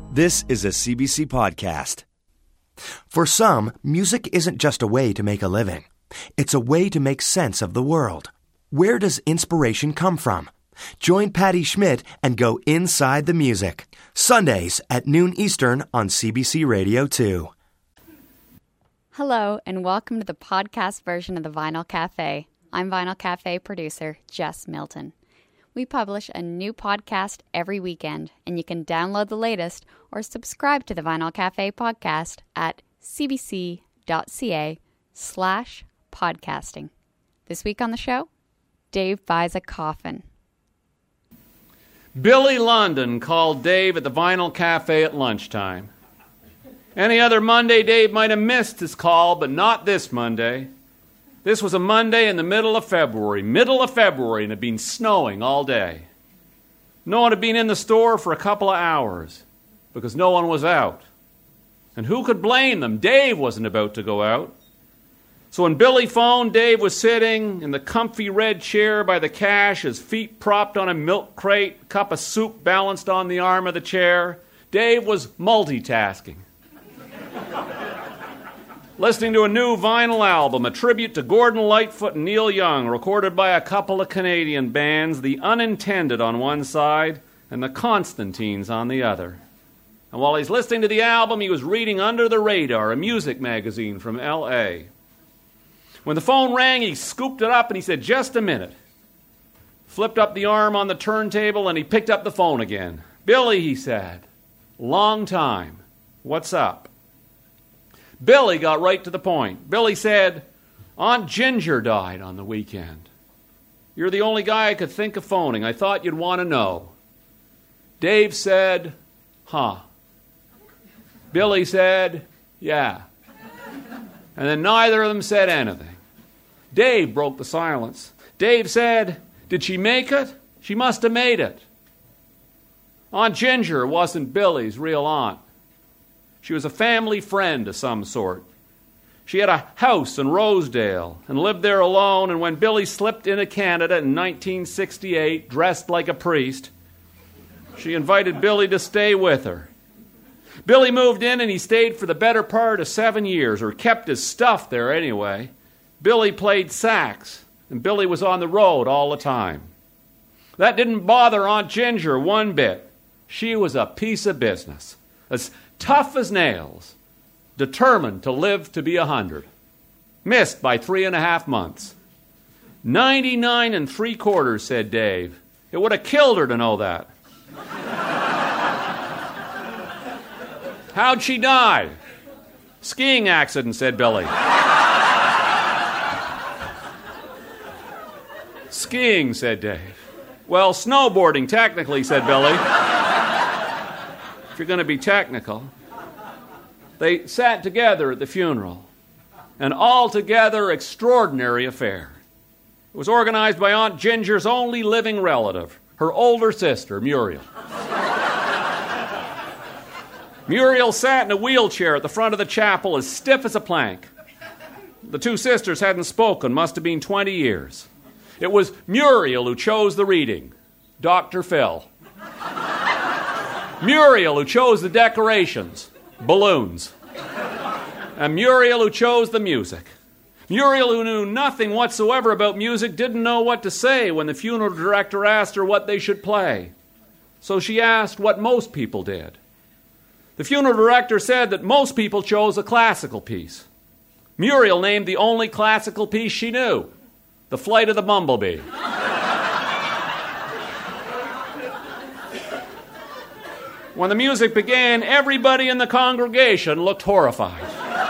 This is a CBC podcast. For some, music isn't just a way to make a living. It's a way to make sense of the world. Where does inspiration come from? Join Patty Schmidt and go inside the music. Sundays at noon Eastern on CBC Radio 2. Hello, and welcome to the podcast version of the Vinyl Cafe. I'm Vinyl Cafe producer Jess Milton. We publish a new podcast every weekend, and you can download the latest or subscribe to the Vinyl Cafe podcast at cbc.ca/podcasting. This week on the show, Dave buys a coffin. Billy London called Dave at the Vinyl Cafe at lunchtime. Any other Monday, Dave might have missed his call, but not this Monday. This was a Monday in the middle of February, and it had been snowing all day. No one had been in the store for a couple of hours because no one was out. And who could blame them? Dave wasn't about to go out. So when Billy phoned, Dave was sitting in the comfy red chair by the cash, his feet propped on a milk crate, a cup of soup balanced on the arm of the chair. Dave was multitasking. Listening to a new vinyl album, a tribute to Gordon Lightfoot and Neil Young, recorded by a couple of Canadian bands, the Unintended on one side and the Constantines on the other. And while he's listening to the album, he was reading Under the Radar, a music magazine from L.A. When the phone rang, he scooped it up and he said, "Just a minute." Flipped up the arm on the turntable and he picked up the phone again. "Billy," he said. "Long time. What's up?" Billy got right to the point. Billy said, "Aunt Ginger died on the weekend. You're the only guy I could think of phoning. I thought you'd want to know." Dave said, "Huh." Billy said, "Yeah." And then neither of them said anything. Dave broke the silence. Dave said, "Did she make it? She must have made it." Aunt Ginger wasn't Billy's real aunt. She was a family friend of some sort. She had a house in Rosedale and lived there alone, and when Billy slipped into Canada in 1968, dressed like a priest, she invited Billy to stay with her. Billy moved in and he stayed for the better part of 7 years, or kept his stuff there anyway. Billy played sax, and Billy was on the road all the time. That didn't bother Aunt Ginger one bit. She was a piece of business, as tough as nails, determined to live to be 100. Missed by 3.5 months. 99 3/4, said Dave. It would have killed her to know that. How'd she die? Skiing accident, said Billy. Skiing, said Dave. Well, snowboarding, technically, said Billy. If you're going to be technical. They sat together at the funeral. An altogether extraordinary affair. It was organized by Aunt Ginger's only living relative, her older sister, Muriel. Muriel sat in a wheelchair at the front of the chapel as stiff as a plank. The two sisters hadn't spoken, must have been 20 years. It was Muriel who chose the reading, Dr. Phil. Muriel who chose the decorations, balloons. And Muriel who chose the music. Muriel, who knew nothing whatsoever about music, didn't know what to say when the funeral director asked her what they should play. So she asked what most people did. The funeral director said that most people chose a classical piece. Muriel named the only classical piece she knew, The Flight of the Bumblebee. When the music began, everybody in the congregation looked horrified.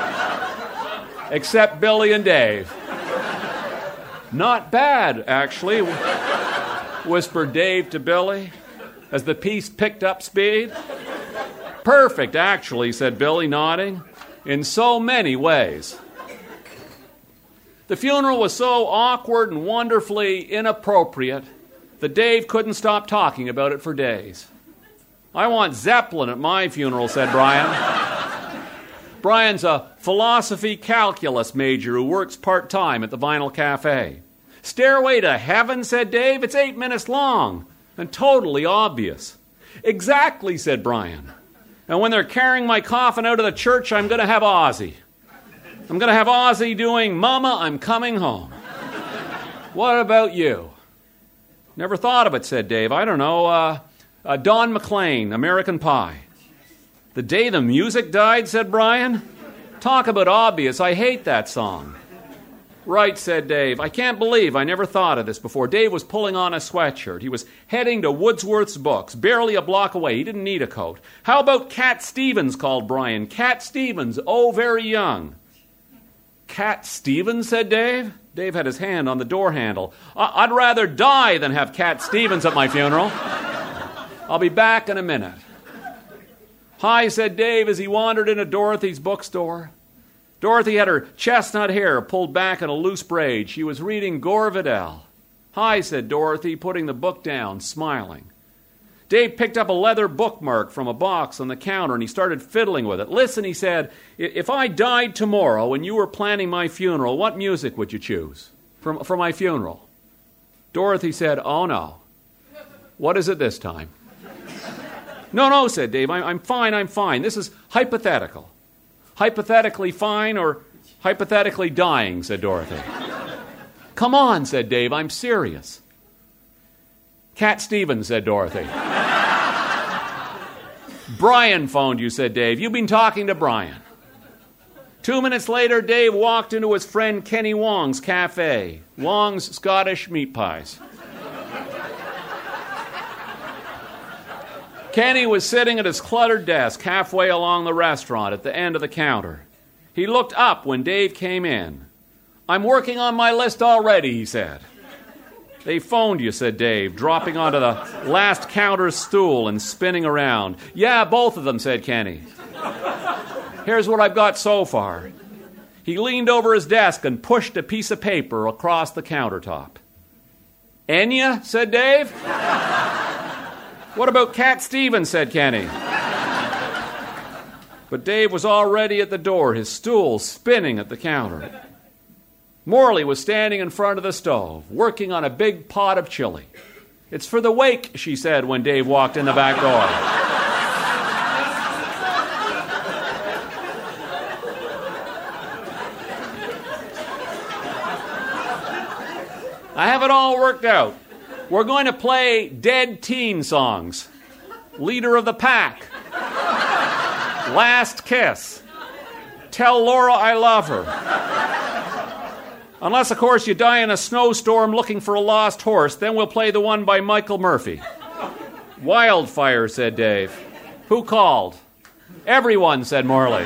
Except Billy and Dave. "Not bad, actually," whispered Dave to Billy as the piece picked up speed. "Perfect, actually," said Billy, nodding, "in so many ways." The funeral was so awkward and wonderfully inappropriate that Dave couldn't stop talking about it for days. "I want Zeppelin at my funeral," said Brian. Brian's a philosophy calculus major who works part-time at the Vinyl Cafe. "Stairway to Heaven," said Dave. "It's 8 minutes long and totally obvious." "Exactly," said Brian. And when they're carrying my coffin out of the church, I'm going to have Ozzy. I'm going to have Ozzy doing, Mama, I'm coming home. What about you? Never thought of it, said Dave. I don't know. Don McLean, American Pie. The Day the Music Died, said Brian. Talk about obvious. I hate that song. Right, said Dave. I can't believe I never thought of this before. Dave was pulling on a sweatshirt. He was heading to Wordsworth's Books, barely a block away. He didn't need a coat. How about Cat Stevens, called Brian. Cat Stevens, oh, very young. Cat Stevens, said Dave. Dave had his hand on the door handle. I'd rather die than have Cat Stevens at my funeral. I'll be back in a minute. Hi, said Dave as he wandered into Dorothy's bookstore. Dorothy had her chestnut hair pulled back in a loose braid. She was reading Gore Vidal. Hi, said Dorothy, putting the book down, smiling. Dave picked up a leather bookmark from a box on the counter and he started fiddling with it. Listen, he said, if I died tomorrow and you were planning my funeral, what music would you choose for my funeral? Dorothy said, oh no. What is it this time? No, said Dave, I'm fine. This is hypothetical. Hypothetically fine or hypothetically dying, said Dorothy. Come on, said Dave, I'm serious. Cat Stevens, said Dorothy. Brian phoned you, said Dave. You've been talking to Brian. 2 minutes later, Dave walked into his friend Kenny Wong's cafe. Wong's Scottish meat pies. Kenny was sitting at his cluttered desk halfway along the restaurant at the end of the counter. He looked up when Dave came in. I'm working on my list already, he said. They phoned you, said Dave, dropping onto the last counter stool and spinning around. Yeah, both of them, said Kenny. Here's what I've got so far. He leaned over his desk and pushed a piece of paper across the countertop. Enya, said Dave. What about Cat Stevens, said Kenny. But Dave was already at the door, his stool spinning at the counter. Morley was standing in front of the stove, working on a big pot of chili. It's for the wake, she said when Dave walked in the back door. I have it all worked out. We're going to play dead teen songs. Leader of the Pack. Last Kiss. Tell Laura I love her. Unless, of course, you die in a snowstorm looking for a lost horse, then we'll play the one by Michael Murphy. Wildfire, said Dave. Who called? Everyone, said Morley.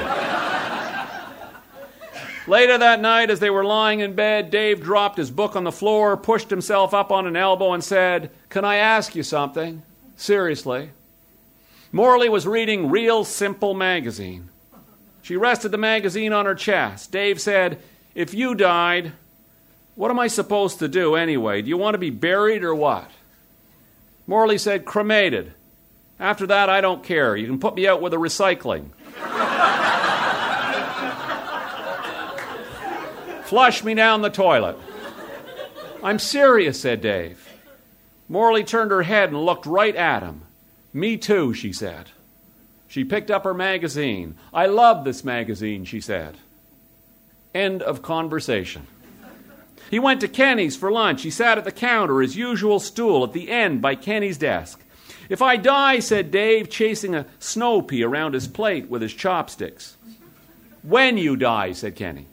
Later that night, as they were lying in bed, Dave dropped his book on the floor, pushed himself up on an elbow, and said, Can I ask you something? Seriously. Morley was reading Real Simple magazine. She rested the magazine on her chest. Dave said, If you died, what am I supposed to do anyway? Do you want to be buried or what? Morley said, cremated. After that, I don't care. You can put me out with the recycling. Flush me down the toilet. I'm serious, said Dave. Morley turned her head and looked right at him. Me too, she said. She picked up her magazine. I love this magazine, she said. End of conversation. He went to Kenny's for lunch. He sat at the counter, his usual stool at the end by Kenny's desk. If I die, said Dave, chasing a snow pea around his plate with his chopsticks. When you die, said Kenny.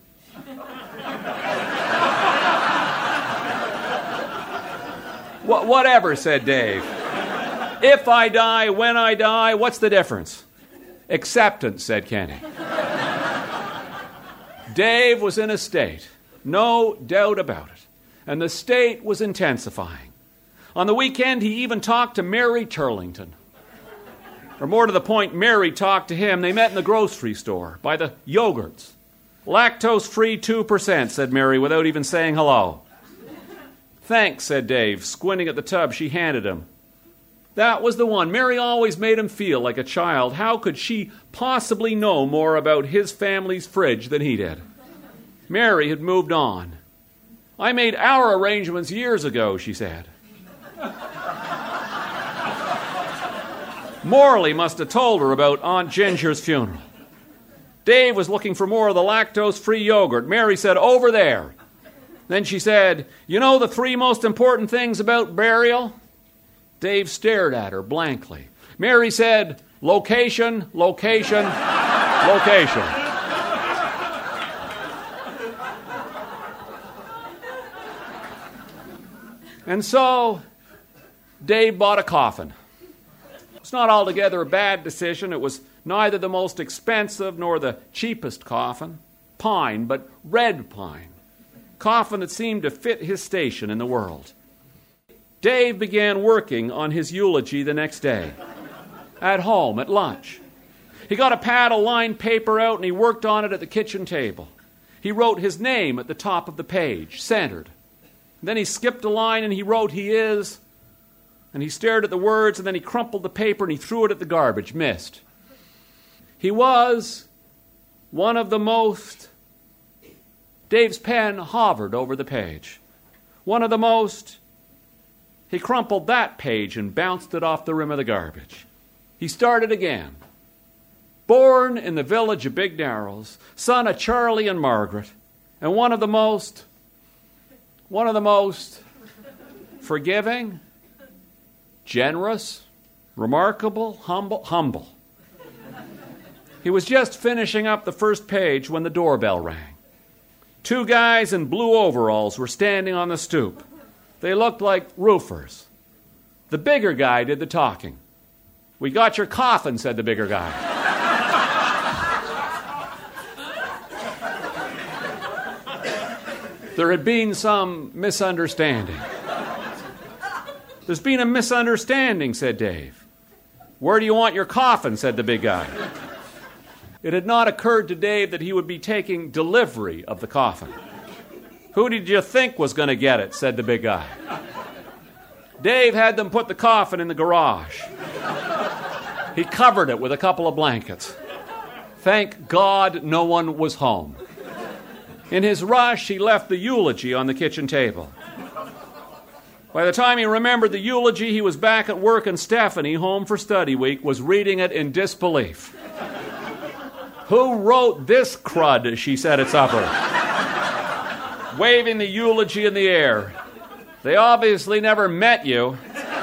Whatever, said Dave. If I die, when I die, what's the difference? Acceptance, said Kenny. Dave was in a state, no doubt about it, and the state was intensifying. On the weekend, he even talked to Mary Turlington. Or more to the point, Mary talked to him. They met in the grocery store, by the yogurts. Lactose-free 2%, said Mary, without even saying hello. Thanks, said Dave, squinting at the tub she handed him. That was the one. Mary always made him feel like a child. How could she possibly know more about his family's fridge than he did? Mary had moved on. I made our arrangements years ago, she said. Morley must have told her about Aunt Ginger's funeral. Dave was looking for more of the lactose-free yogurt. Mary said, "Over there." Then she said, "You know the 3 most important things about burial?" Dave stared at her blankly. Mary said, "Location, location, location." And so, Dave bought a coffin. It's not altogether a bad decision. It was neither the most expensive nor the cheapest coffin. Pine, but red pine. Coffin that seemed to fit his station in the world. Dave began working on his eulogy the next day. At home, at lunch. He got a pad of lined paper out and he worked on it at the kitchen table. He wrote his name at the top of the page, centered. Then he skipped a line and he wrote, "He is," and he stared at the words and then he crumpled the paper and he threw it at the garbage, missed. He was one of the most, Dave's pen hovered over the page. One of the most, he crumpled that page and bounced it off the rim of the garbage. He started again. Born in the village of Big Narrows, son of Charlie and Margaret, and one of the most forgiving, generous, remarkable, humble. He was just finishing up the first page when the doorbell rang. 2 guys in blue overalls were standing on the stoop. They looked like roofers. The bigger guy did the talking. "We got your coffin," said the bigger guy. There had been some misunderstanding. "There's been a misunderstanding," said Dave. "Where do you want your coffin?" said the big guy. It had not occurred to Dave that he would be taking delivery of the coffin. "Who did you think was going to get it?" said the big guy. Dave had them put the coffin in the garage. He covered it with a couple of blankets. Thank God no one was home. In his rush, he left the eulogy on the kitchen table. By the time he remembered the eulogy, he was back at work, and Stephanie, home for study week, was reading it in disbelief. "Who wrote this crud?" she said at supper, waving the eulogy in the air. "They obviously never met you."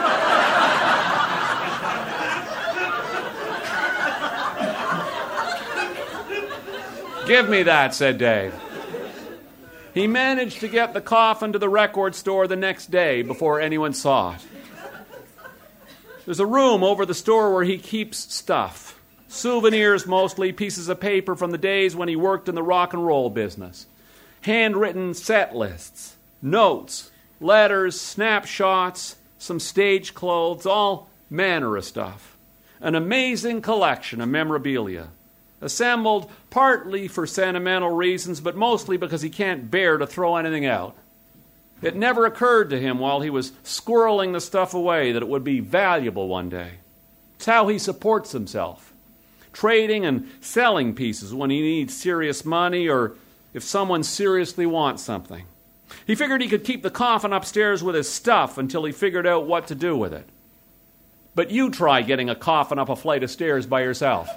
"Give me that," said Dave. He managed to get the coffin to the record store the next day before anyone saw it. There's a room over the store where he keeps stuff. Souvenirs mostly, pieces of paper from the days when he worked in the rock and roll business. Handwritten set lists, notes, letters, snapshots, some stage clothes, all manner of stuff. An amazing collection of memorabilia. Assembled partly for sentimental reasons, but mostly because he can't bear to throw anything out. It never occurred to him while he was squirreling the stuff away that it would be valuable one day. It's how he supports himself, trading and selling pieces when he needs serious money or if someone seriously wants something. He figured he could keep the coffin upstairs with his stuff until he figured out what to do with it. But you try getting a coffin up a flight of stairs by yourself.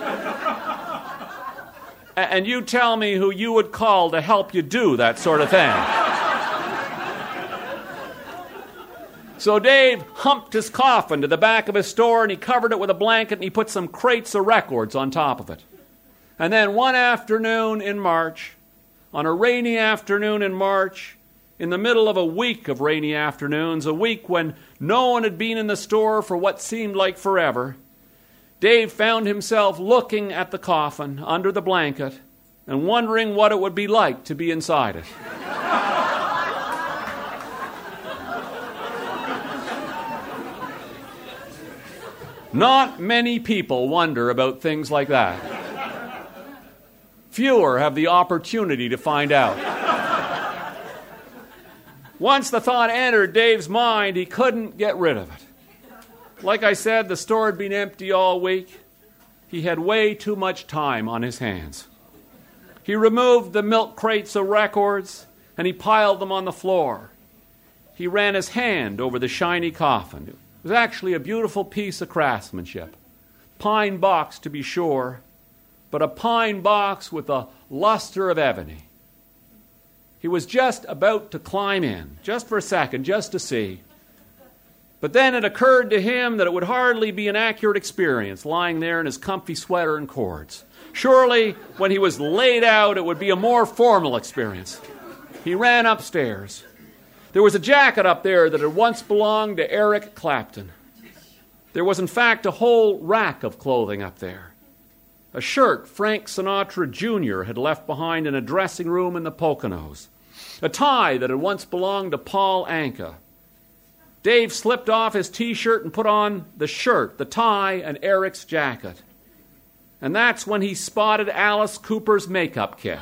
And you tell me who you would call to help you do that sort of thing. So Dave humped his coffin to the back of his store and he covered it with a blanket and he put some crates of records on top of it. And then one afternoon in March, on a rainy afternoon in March, in the middle of a week of rainy afternoons, a week when no one had been in the store for what seemed like forever, Dave found himself looking at the coffin under the blanket and wondering what it would be like to be inside it. Not many people wonder about things like that. Fewer have the opportunity to find out. Once the thought entered Dave's mind, he couldn't get rid of it. Like I said, the store had been empty all week. He had way too much time on his hands. He removed the milk crates of records and he piled them on the floor. He ran his hand over the shiny coffin. It was actually a beautiful piece of craftsmanship. Pine box, to be sure, but a pine box with a luster of ebony. He was just about to climb in, just for a second, just to see. But then it occurred to him that it would hardly be an accurate experience, lying there in his comfy sweater and cords. Surely, when he was laid out, it would be a more formal experience. He ran upstairs. There was a jacket up there that had once belonged to Eric Clapton. There was, in fact, a whole rack of clothing up there. A shirt Frank Sinatra Jr. had left behind in a dressing room in the Poconos. A tie that had once belonged to Paul Anka. Dave slipped off his T-shirt and put on the shirt, the tie, and Eric's jacket. And that's when he spotted Alice Cooper's makeup kit.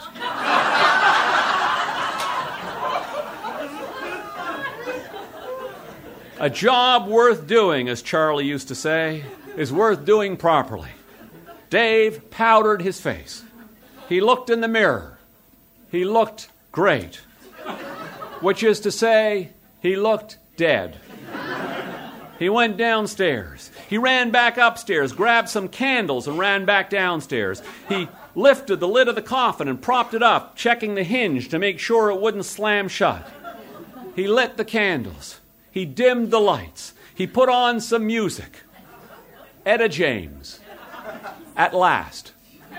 A job worth doing, as Charlie used to say, is worth doing properly. Dave powdered his face. He looked in the mirror. He looked great. Which is to say, he looked dead. He went downstairs. He ran back upstairs, grabbed some candles, and ran back downstairs. He lifted the lid of the coffin and propped it up, checking the hinge to make sure it wouldn't slam shut. He lit the candles. He dimmed the lights. He put on some music. Etta James. At last.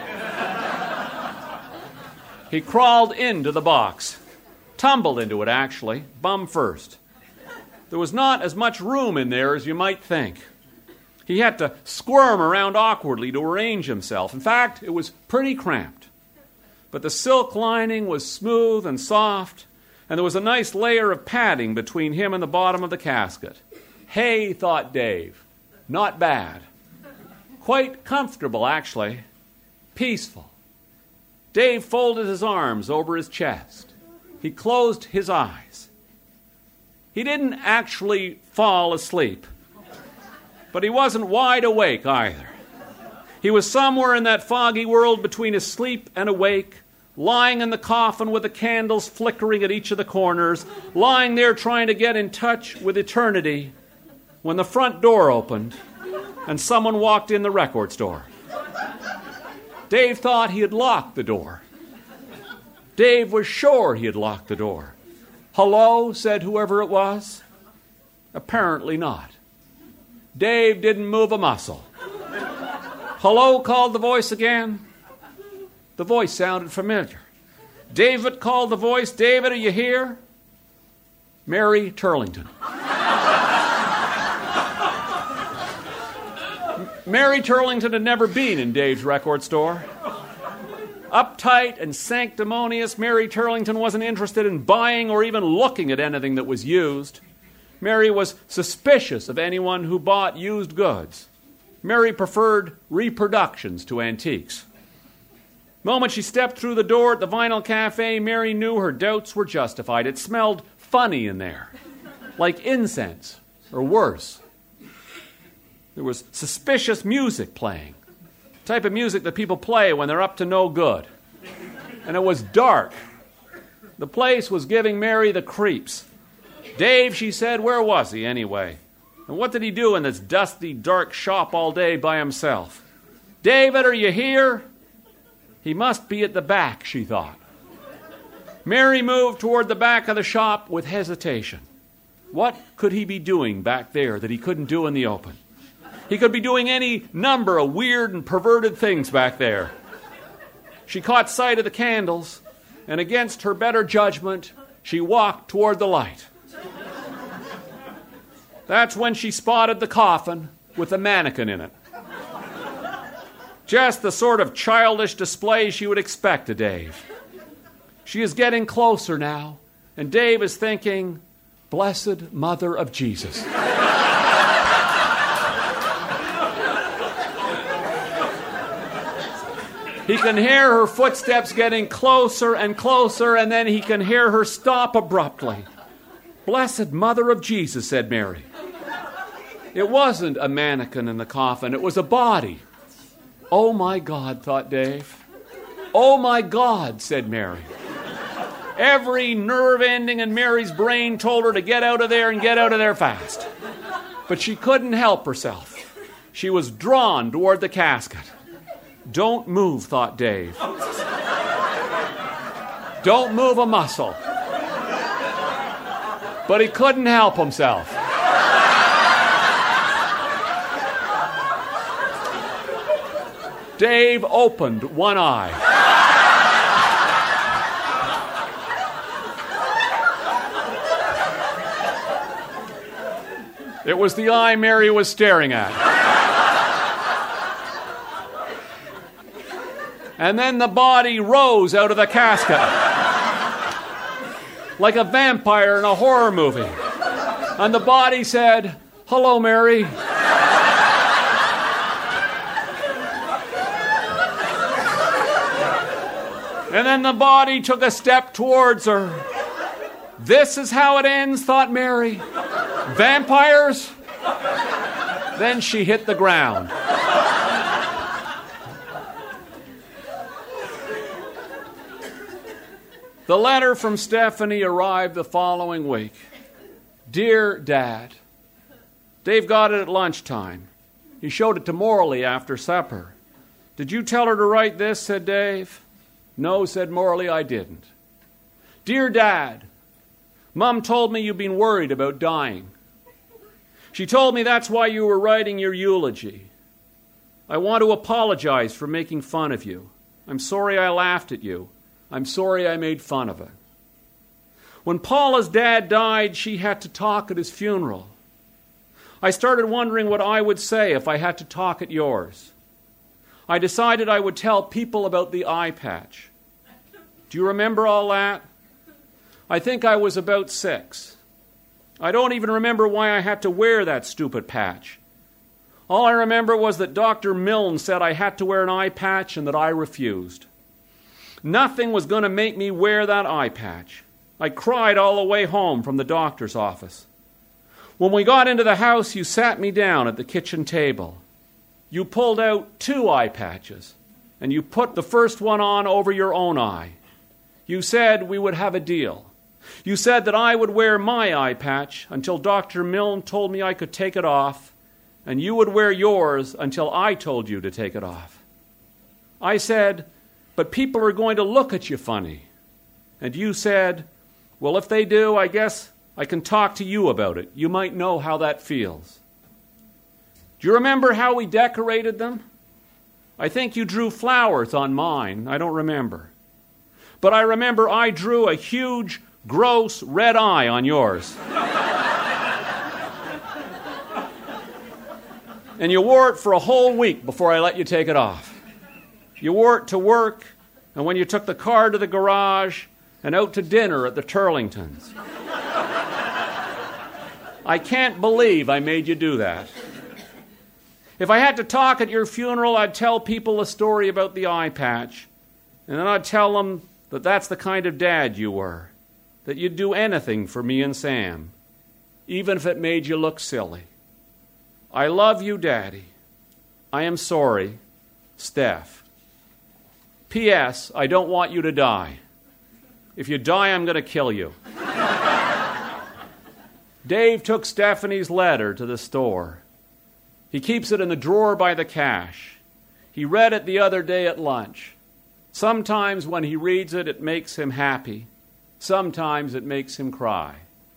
He crawled into the box. Tumbled into it, actually, bum first. There was not as much room in there as you might think. He had to squirm around awkwardly to arrange himself. In fact, it was pretty cramped. But the silk lining was smooth and soft, and there was a nice layer of padding between him and the bottom of the casket. Hey, thought Dave, not bad. Quite comfortable, actually. Peaceful. Dave folded his arms over his chest. He closed his eyes. He didn't actually fall asleep, but he wasn't wide awake either. He was somewhere in that foggy world between asleep and awake, lying in the coffin with the candles flickering at each of the corners, lying there trying to get in touch with eternity, when the front door opened and someone walked in the record store. Dave thought he had locked the door. Dave was sure he had locked the door. Hello, said whoever it was. Apparently not. Dave didn't move a muscle. Hello, called the voice again. The voice sounded familiar. David called the voice. David, are you here? Mary Turlington. Mary Turlington had never been in Dave's record store. Uptight and sanctimonious, Mary Turlington wasn't interested in buying or even looking at anything that was used. Mary was suspicious of anyone who bought used goods. Mary preferred reproductions to antiques. The moment she stepped through the door at the Vinyl Cafe, Mary knew her doubts were justified. It smelled funny in there, like incense, or worse. There was suspicious music playing, the type of music that people play when they're up to no good. And it was dark. The place was giving Mary the creeps. Dave, she said, where was he anyway? And what did he do in this dusty, dark shop all day by himself? David, are you here? He must be at the back, she thought. Mary moved toward the back of the shop with hesitation. What could he be doing back there that he couldn't do in the open? He could be doing any number of weird and perverted things back there. She caught sight of the candles, and against her better judgment, she walked toward the light. That's when she spotted the coffin with a mannequin in it. Just the sort of childish display she would expect of Dave. She is getting closer now, and Dave is thinking, Blessed Mother of Jesus. He can hear her footsteps getting closer and closer, and then he can hear her stop abruptly. Blessed Mother of Jesus, said Mary. It wasn't a mannequin in the coffin, it was a body. Oh my God, thought Dave. Oh my God, said Mary. Every nerve ending in Mary's brain told her to get out of there and get out of there fast. But she couldn't help herself. She was drawn toward the casket. Don't move, thought Dave. Don't move a muscle. But he couldn't help himself. Dave opened one eye. It was the eye Mary was staring at. And then the body rose out of the casket like a vampire in a horror movie. And the body said, "Hello, Mary." And then the body took a step towards her. This is how it ends, thought Mary. Vampires? Then she hit the ground. The letter from Stephanie arrived the following week. Dear Dad, Dave got it at lunchtime. He showed it to Morley after supper. Did you tell her to write this, said Dave. No, said Morley, I didn't. Dear Dad, Mom told me you've been worried about dying. She told me that's why you were writing your eulogy. I want to apologize for making fun of you. I'm sorry I laughed at you. I'm sorry I made fun of it. When Paula's dad died, she had to talk at his funeral. I started wondering what I would say if I had to talk at yours. I decided I would tell people about the eye patch. Do you remember all that? I think I was about 6. I don't even remember why I had to wear that stupid patch. All I remember was that Dr. Milne said I had to wear an eye patch and that I refused. Nothing was going to make me wear that eye patch. I cried all the way home from the doctor's office. When we got into the house, you sat me down at the kitchen table. You pulled out 2 eye patches, and you put the first one on over your own eye. You said we would have a deal. You said that I would wear my eye patch until Dr. Milne told me I could take it off, and you would wear yours until I told you to take it off. I said, but people are going to look at you funny. And you said, well, if they do, I guess I can talk to you about it. You might know how that feels. Do you remember how we decorated them? I think you drew flowers on mine. I don't remember. But I remember I drew a huge, gross red eye on yours. And you wore it for a whole week before I let you take it off. You wore it to work, and when you took the car to the garage, and out to dinner at the Turlingtons. I can't believe I made you do that. If I had to talk at your funeral, I'd tell people a story about the eye patch, and then I'd tell them that that's the kind of dad you were, that you'd do anything for me and Sam, even if it made you look silly. I love you, Daddy. I am sorry, Steph. P.S. I don't want you to die. If you die, I'm going to kill you. Dave took Stephanie's letter to the store. He keeps it in the drawer by the cash. He read it the other day at lunch. Sometimes when he reads it, it makes him happy. Sometimes it makes him cry.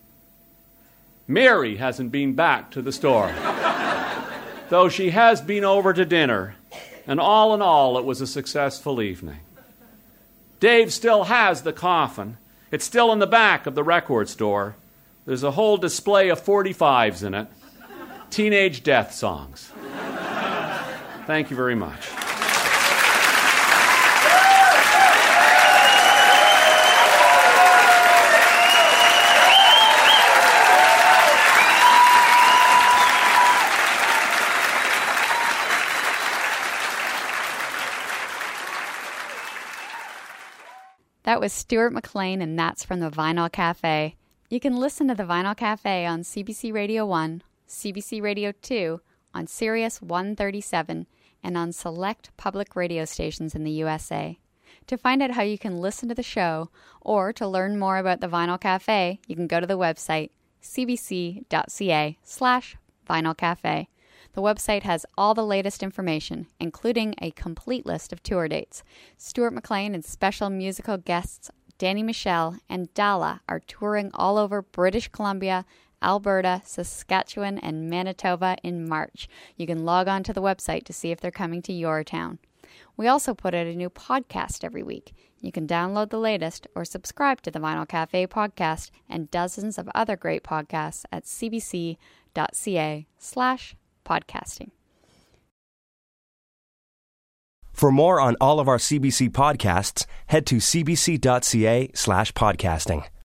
Mary hasn't been back to the store, though she has been over to dinner. And all in all, it was a successful evening. Dave still has the coffin. It's still in the back of the record store. There's a whole display of 45s in it. Teenage death songs. Thank you very much. That was Stuart McLean, and that's from the Vinyl Cafe. You can listen to the Vinyl Cafe on CBC Radio 1, CBC Radio 2, on Sirius 137, and on select public radio stations in the USA. To find out how you can listen to the show, or to learn more about the Vinyl Cafe, you can go to the website cbc.ca/vinyl. Vinyl Cafe. The website has all the latest information, including a complete list of tour dates. Stuart McLean and special musical guests Danny Michel and Dala are touring all over British Columbia, Alberta, Saskatchewan, and Manitoba in March. You can log on to the website to see if they're coming to your town. We also put out a new podcast every week. You can download the latest or subscribe to the Vinyl Cafe podcast and dozens of other great podcasts at cbc.ca/podcasting. For more on all of our CBC podcasts, head to cbc.ca/podcasting.